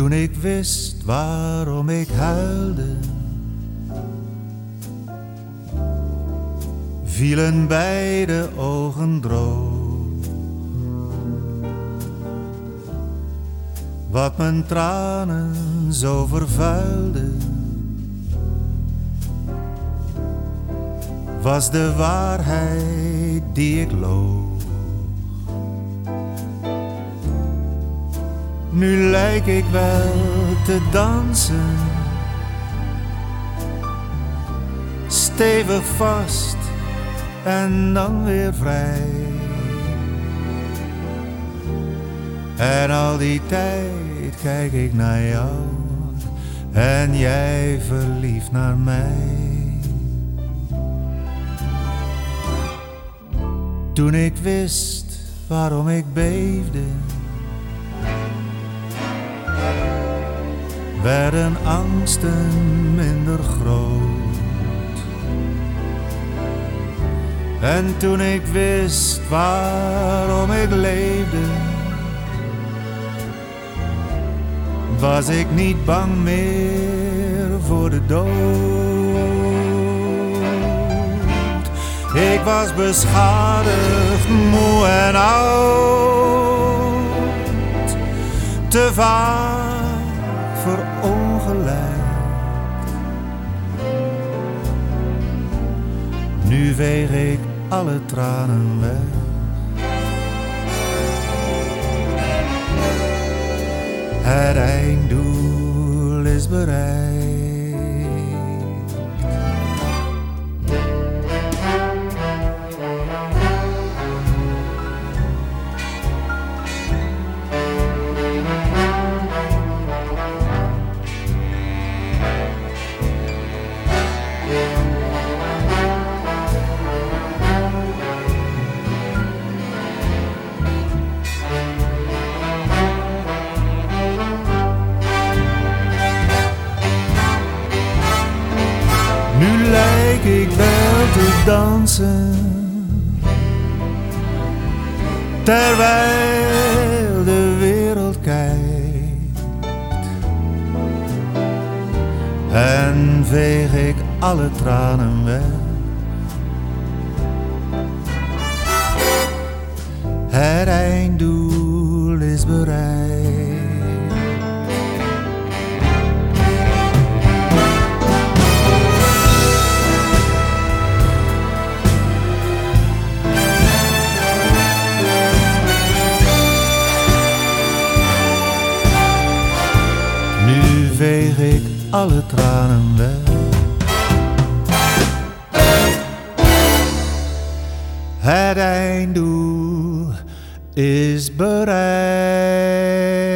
Toen ik wist waarom ik huilde, vielen beide ogen droog. Wat mijn tranen zo vervuilde, was de waarheid die ik loog. Nu lijk ik wel te dansen, stevig vast en dan weer vrij. En al die tijd kijk ik naar jou en jij verliefd naar mij. Toen ik wist waarom ik beefde, werden angsten minder groot. En toen ik wist waarom ik leefde, was ik niet bang meer voor de dood. Ik was beschadigd, moe en oud, te vaak verongelijkt. Nu veeg ik alle tranen weg. Het einddoel is bereikt. Nu lijk ik wel te dansen, terwijl de wereld kijkt. En veeg ik alle tranen weg. Het einddoel is bereikt. Nu veeg ik alle tranen weg. Het einddoel is bereikt.